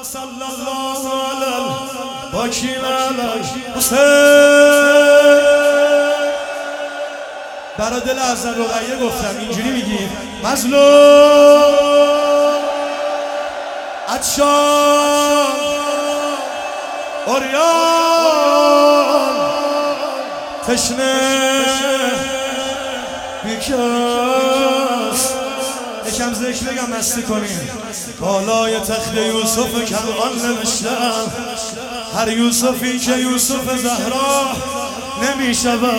صلی الله علی باکین علی حسین. برا دل حضرت رقیه گفتم اینجوری میگیم مظلوم عطشان عریان تشنه بیکس. یکم ذکر بگم مستی کنیم. بالای تخت یوسف کنعان نوشتم هر یوسفی که یوسف زهرا نمی شود.